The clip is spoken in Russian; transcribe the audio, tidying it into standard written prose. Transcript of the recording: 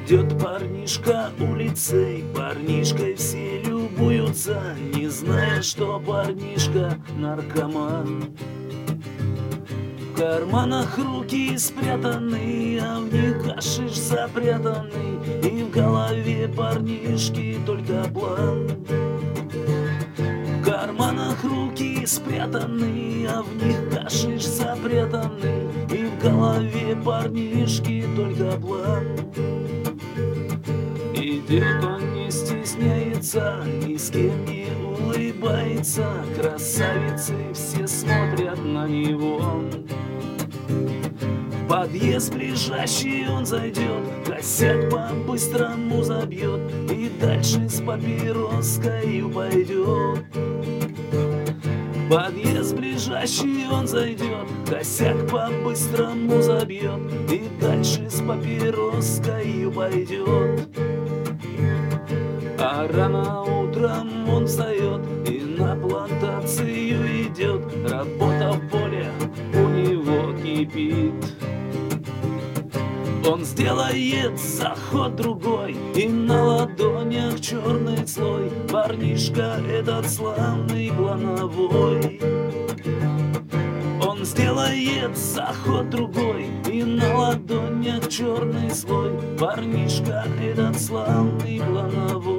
Идет парнишка улицей, парнишкой все любуются, не зная, что парнишка наркоман. В карманах руки спрятаны, а в них гашиш запрятанный, и в голове парнишки только план. В карманах руки спрятаны, а в них гашиш запрятанный, и в голове парнишки только план. Идет он, не стесняется, ни с кем не улыбается, красавицы все смотрят на него. В подъезд ближайший он зайдет, косяк по-быстрому забьет и дальше с папироской пойдет. В подъезд ближайший он зайдет, косяк по-быстрому забьет и дальше с папироской пойдет. А рано утром он встает и на плантацию идет, работа в поле у него кипит. Он сделает заход другой, и на ладонях черный слой, парнишка этот славный плановой. Он сделает заход другой, и на ладонях черный слой, парнишка этот славный плановой.